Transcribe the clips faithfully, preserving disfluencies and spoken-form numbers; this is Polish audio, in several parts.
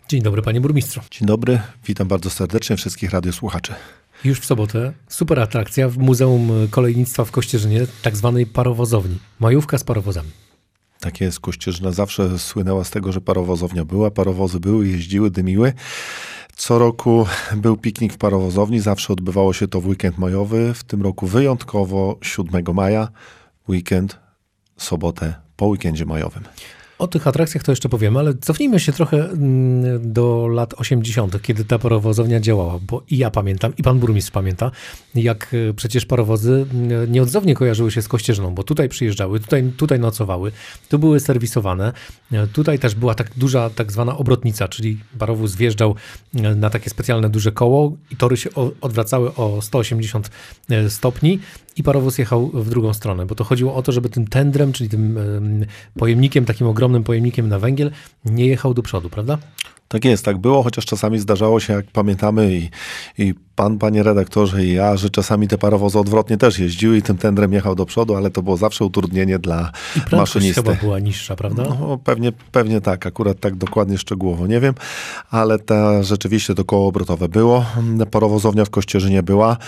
Dzień dobry, panie burmistrzu. Dzień dobry, witam bardzo serdecznie wszystkich radiosłuchaczy. Już w sobotę super atrakcja w Muzeum Kolejnictwa w Kościerzynie, tak zwanej parowozowni. Majówka z parowozami. Tak jest, Kościerzyna zawsze słynęła z tego, że parowozownia była, parowozy były, jeździły, dymiły. Co roku był piknik w parowozowni, zawsze odbywało się to w weekend majowy. W tym roku wyjątkowo siódmego maja, weekend, sobotę po weekendzie majowym. O tych atrakcjach to jeszcze powiemy, ale cofnijmy się trochę do lat osiemdziesiątych, kiedy ta parowozownia działała, bo i ja pamiętam, i pan burmistrz pamięta, jak przecież parowozy nieodzownie kojarzyły się z Kościerzyną, bo tutaj przyjeżdżały, tutaj, tutaj nocowały, tu były serwisowane, tutaj też była tak duża tak zwana obrotnica, czyli parowóz wjeżdżał na takie specjalne duże koło i tory się odwracały o sto osiemdziesiąt stopni i parowóz jechał w drugą stronę, bo to chodziło o to, żeby tym tendrem, czyli tym pojemnikiem, takim ogromnym pojemnikiem na węgiel, nie jechał do przodu, prawda? Tak jest, tak było, chociaż czasami zdarzało się, jak pamiętamy i, i pan, panie redaktorze i ja, że czasami te parowozy odwrotnie też jeździły i tym tendrem jechał do przodu, ale to było zawsze utrudnienie dla I prędkość maszynisty. chyba była niższa, prawda? No, pewnie, pewnie tak, akurat tak dokładnie szczegółowo nie wiem, ale ta, rzeczywiście to koło obrotowe było. Parowozownia w Kościerzynie była,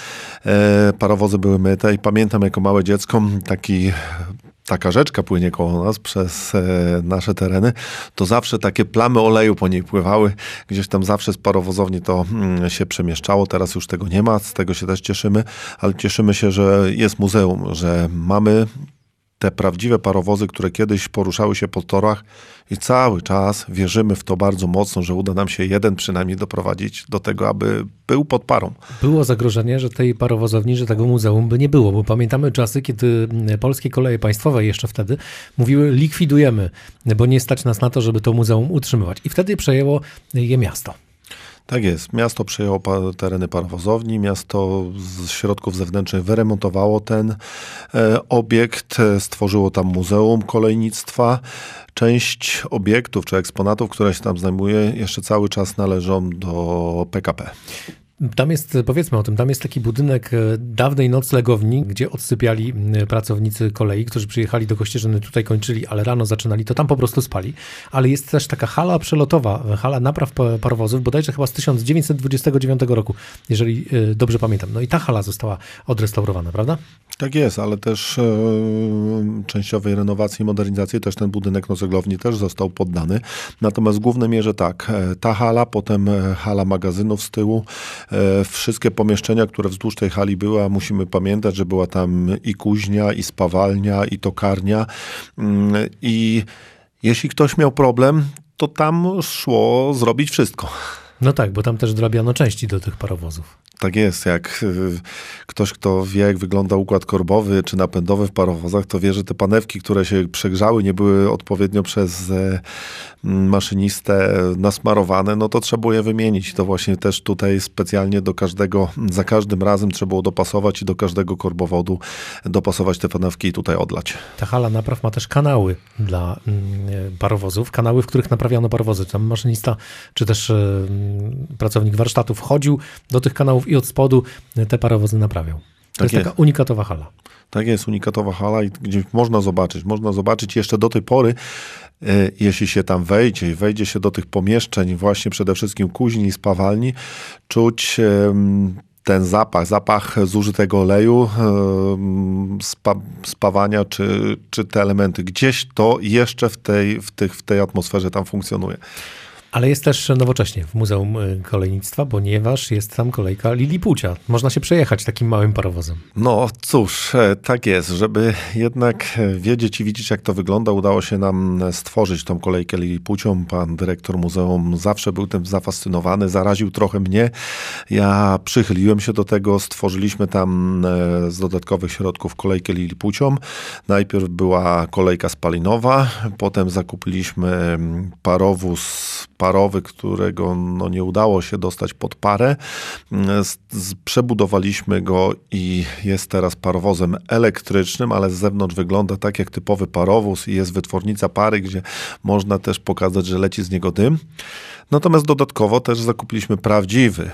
e, parowozy były myte i pamiętam jako małe dziecko taki... taka rzeczka płynie koło nas przez e, nasze tereny, to zawsze takie plamy oleju po niej pływały. Gdzieś tam zawsze z parowozowni to mm, się przemieszczało. Teraz już tego nie ma, z tego się też cieszymy, ale cieszymy się, że jest muzeum, że mamy te prawdziwe parowozy, które kiedyś poruszały się po torach i cały czas wierzymy w to bardzo mocno, że uda nam się jeden przynajmniej doprowadzić do tego, aby był pod parą. Było zagrożenie, że tej parowozowni, że tego muzeum by nie było, bo pamiętamy czasy, kiedy Polskie Koleje Państwowe jeszcze wtedy mówiły likwidujemy, bo nie stać nas na to, żeby to muzeum utrzymywać. I wtedy przejęło je miasto. Tak jest. Miasto przejęło tereny parowozowni, miasto z środków zewnętrznych wyremontowało ten e, obiekt, stworzyło tam Muzeum Kolejnictwa. Część obiektów czy eksponatów, które się tam znajduje, jeszcze cały czas należą do P K P. Tam jest, powiedzmy o tym, tam jest taki budynek dawnej noclegowni, gdzie odsypiali pracownicy kolei, którzy przyjechali do Kościerzyny, tutaj kończyli, ale rano zaczynali, to tam po prostu spali. Ale jest też taka hala przelotowa, hala napraw parowozów, bodajże chyba z tysiąc dziewięćset dwudziestego dziewiątego roku, jeżeli dobrze pamiętam. No i ta hala została odrestaurowana, prawda? Tak jest, ale też e, częściowej renowacji i modernizacji też ten budynek noclegowni też został poddany. Natomiast w głównej mierze tak, ta hala, potem hala magazynów z tyłu, e, wszystkie pomieszczenia, które wzdłuż tej hali były, a musimy pamiętać, że była tam i kuźnia, i spawalnia, i tokarnia. Mm, I jeśli ktoś miał problem, to tam szło zrobić wszystko. No tak, bo tam też dorabiano części do tych parowozów. Tak jest, jak y, ktoś, kto wie, jak wygląda układ korbowy czy napędowy w parowozach, to wie, że te panewki, które się przegrzały, nie były odpowiednio przez e, maszynistę nasmarowane, no to trzeba było je wymienić. To właśnie też tutaj specjalnie do każdego, za każdym razem trzeba było dopasować i do każdego korbowodu dopasować te panewki i tutaj odlać. Ta hala napraw ma też kanały dla mm, parowozów, kanały, w których naprawiano parowozy. Tam maszynista czy też y, pracownik warsztatu wchodził do tych kanałów i od spodu te parowozy naprawiał. To tak jest, jest taka unikatowa hala. Tak jest, unikatowa hala i gdzie można zobaczyć, można zobaczyć jeszcze do tej pory, e, jeśli się tam wejdzie i wejdzie się do tych pomieszczeń, właśnie przede wszystkim kuźni i spawalni, czuć e, ten zapach, zapach zużytego oleju, e, spa, spawania czy, czy te elementy. Gdzieś to jeszcze w tej, w tych, w tej atmosferze tam funkcjonuje. Ale jest też nowocześnie w Muzeum Kolejnictwa, ponieważ jest tam kolejka Lilipucia. Można się przejechać takim małym parowozem. No cóż, tak jest. Żeby jednak wiedzieć i widzieć, jak to wygląda, udało się nam stworzyć tą kolejkę Lilipucią. Pan dyrektor muzeum zawsze był tym zafascynowany, zaraził trochę mnie. Ja przychyliłem się do tego, stworzyliśmy tam z dodatkowych środków kolejkę Lilipucią. Najpierw była kolejka spalinowa, potem zakupiliśmy parowóz parowy, którego no, nie udało się dostać pod parę. Z, z, przebudowaliśmy go i jest teraz parowozem elektrycznym, ale z zewnątrz wygląda tak jak typowy parowóz i jest wytwornica pary, gdzie można też pokazać, że leci z niego dym. Natomiast dodatkowo też zakupiliśmy prawdziwy,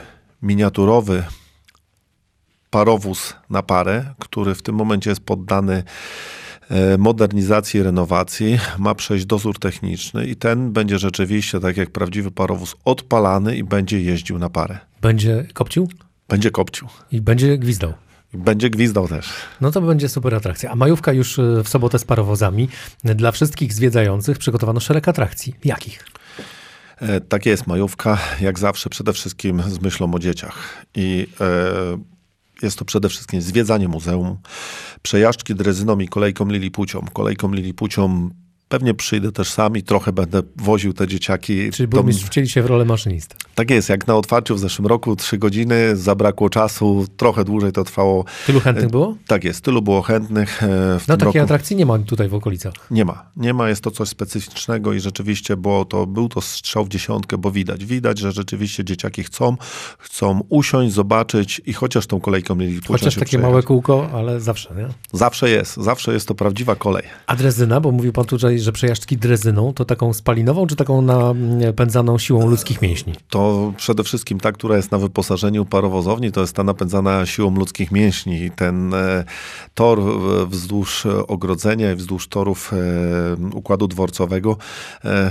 miniaturowy parowóz na parę, który w tym momencie jest poddany modernizacji, renowacji, ma przejść dozór techniczny i ten będzie rzeczywiście, tak jak prawdziwy parowóz, odpalany i będzie jeździł na parę. Będzie kopcił? Będzie kopcił. I będzie gwizdał. Będzie gwizdał też. No to będzie super atrakcja. A majówka już w sobotę z parowozami. Dla wszystkich zwiedzających przygotowano szereg atrakcji. Jakich? E, tak jest, majówka jak zawsze przede wszystkim z myślą o dzieciach. I e, jest to przede wszystkim zwiedzanie muzeum, przejażdżki drezyną i kolejką Lilipucią. Kolejką Lilipucią pewnie przyjdę też sam i trochę będę woził te dzieciaki. Czyli burmistrz wcieli się w rolę maszynisty. Tak jest, jak na otwarciu w zeszłym roku, trzy godziny, zabrakło czasu, trochę dłużej to trwało. Tylu chętnych było? Tak jest, tylu było chętnych. W no tym takiej roku atrakcji nie ma tutaj w okolicach. Nie ma, nie ma, jest to coś specyficznego i rzeczywiście było to, był to strzał w dziesiątkę, bo widać, widać, że rzeczywiście dzieciaki chcą, chcą usiąść, zobaczyć i chociaż tą kolejką mieli Chociaż takie przejechać. Małe kółko, ale zawsze, nie? Zawsze jest, zawsze jest to prawdziwa kolej. A drezyna, bo mówił pan tutaj, że przejażdżki drezyną, to taką spalinową, czy taką napędzaną siłą ludzkich mięśni? To przede wszystkim ta, która jest na wyposażeniu parowozowni, to jest ta napędzana siłą ludzkich mięśni. Ten e, tor wzdłuż ogrodzenia i wzdłuż torów e, układu dworcowego, e,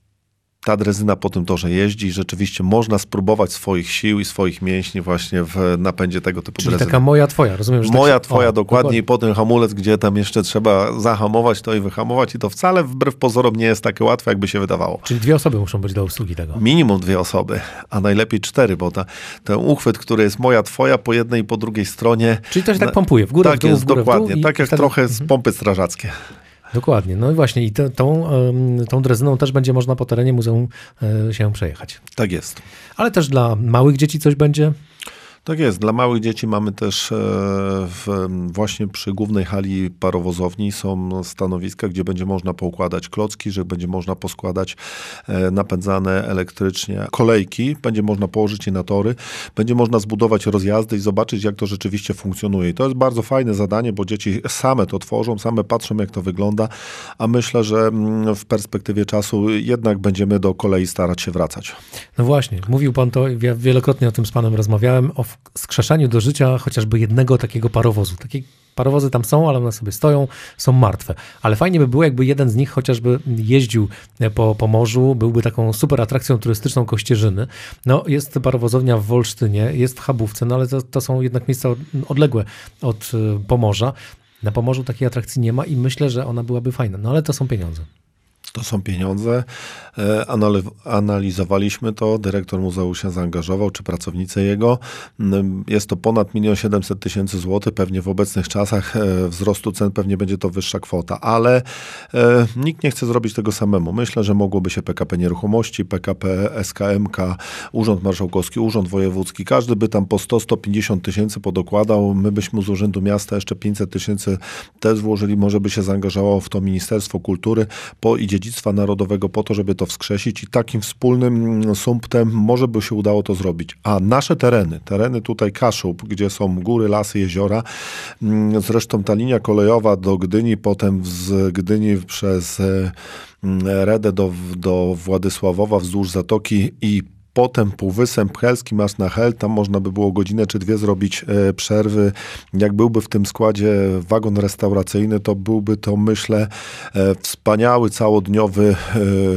ta drezyna po tym torze jeździ i rzeczywiście można spróbować swoich sił i swoich mięśni właśnie w napędzie tego typu Czyli drezyny. taka moja, twoja, rozumiem, że Moja, tak... twoja, o, dokładnie. dokładnie. I potem hamulec, gdzie tam jeszcze trzeba zahamować to i wyhamować i to wcale wbrew pozorom nie jest takie łatwe, jakby się wydawało. Czyli dwie osoby muszą być do obsługi tego. Minimum dwie osoby, a najlepiej cztery, bo ta, ten uchwyt, który jest moja, twoja, po jednej i po drugiej stronie. Czyli to się tak pompuje, w górę, tak w dół, jest, w górę, dokładnie. w dół. Tak jak wtedy... trochę z mhm. pompy strażackie. Dokładnie. No i właśnie i to, tą, tą drezyną też będzie można po terenie muzeum się przejechać. Tak jest. Ale też dla małych dzieci coś będzie? Tak jest. Dla małych dzieci mamy też w, właśnie przy głównej hali parowozowni są stanowiska, gdzie będzie można poukładać klocki, że będzie można poskładać napędzane elektrycznie kolejki, będzie można położyć je na tory, będzie można zbudować rozjazdy i zobaczyć, jak to rzeczywiście funkcjonuje. I to jest bardzo fajne zadanie, bo dzieci same to tworzą, same patrzą, jak to wygląda, a myślę, że w perspektywie czasu jednak będziemy do kolei starać się wracać. No właśnie, mówił pan to, ja wielokrotnie o tym z panem rozmawiałem, o skrzeszeniu do życia chociażby jednego takiego parowozu. Takie parowozy tam są, ale one sobie stoją, są martwe. Ale fajnie by było, jakby jeden z nich chociażby jeździł po, po morzu, byłby taką super atrakcją turystyczną Kościerzyny. No, jest parowozownia w Wolsztynie, jest w Chabówce, no ale to, to są jednak miejsca odległe od Pomorza. Na Pomorzu takiej atrakcji nie ma i myślę, że ona byłaby fajna. No ale to są pieniądze. To są pieniądze. Analizowaliśmy to. Dyrektor muzeum się zaangażował, czy pracownicy jego. Jest to ponad milion siedemset tysięcy złotych. Pewnie w obecnych czasach wzrostu cen pewnie będzie to wyższa kwota, ale nikt nie chce zrobić tego samemu. Myślę, że mogłoby się P K P Nieruchomości, P K P S K M K, Urząd Marszałkowski, Urząd Wojewódzki. Każdy by tam po sto do stu pięćdziesięciu tysięcy podokładał. My byśmy z Urzędu Miasta jeszcze pięćset tysięcy też włożyli. Może by się zaangażowało w to Ministerstwo Kultury po i Dziedzictwa Narodowego po to, żeby to wskrzesić i takim wspólnym sumptem może by się udało to zrobić. A nasze tereny, tereny tutaj Kaszub, gdzie są góry, lasy, jeziora, zresztą ta linia kolejowa do Gdyni, potem z Gdyni przez Redę do, do Władysławowa wzdłuż Zatoki i potem Półwysep Helski, masz na Hel, tam można by było godzinę czy dwie zrobić e, przerwy. Jak byłby w tym składzie wagon restauracyjny, to byłby to, myślę, e, wspaniały, całodniowy e,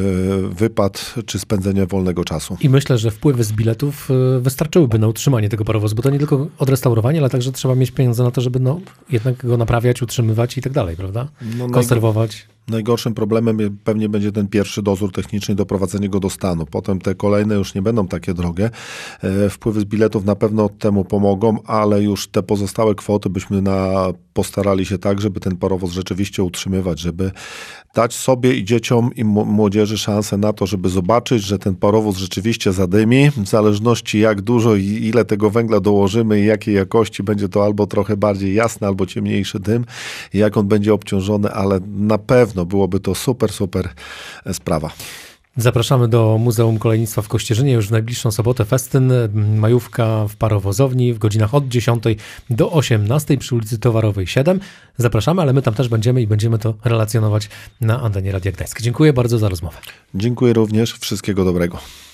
wypad czy spędzenie wolnego czasu. I myślę, że wpływy z biletów e, wystarczyłyby na utrzymanie tego parowozu, bo to nie tylko odrestaurowanie, ale także trzeba mieć pieniądze na to, żeby no, jednak go naprawiać, utrzymywać i tak dalej, prawda? No, konserwować. Najgorszym problemem pewnie będzie ten pierwszy dozór techniczny i doprowadzenie go do stanu. Potem te kolejne już nie będą takie drogie. Wpływy z biletów na pewno temu pomogą, ale już te pozostałe kwoty byśmy na, postarali się tak, żeby ten parowóz rzeczywiście utrzymywać, żeby dać sobie i dzieciom i młodzieży szansę na to, żeby zobaczyć, że ten parowóz rzeczywiście zadymi. W zależności jak dużo i ile tego węgla dołożymy i jakiej jakości, będzie to albo trochę bardziej jasny, albo ciemniejszy dym, i jak on będzie obciążony, ale na pewno no byłoby to super, super sprawa. Zapraszamy do Muzeum Kolejnictwa w Kościerzynie już w najbliższą sobotę. Festyn, majówka w parowozowni w godzinach od dziesiątej do osiemnastej przy ulicy Towarowej siedem. Zapraszamy, ale my tam też będziemy i będziemy to relacjonować na antenie Radia Gdańsk. Dziękuję bardzo za rozmowę. Dziękuję również. Wszystkiego dobrego.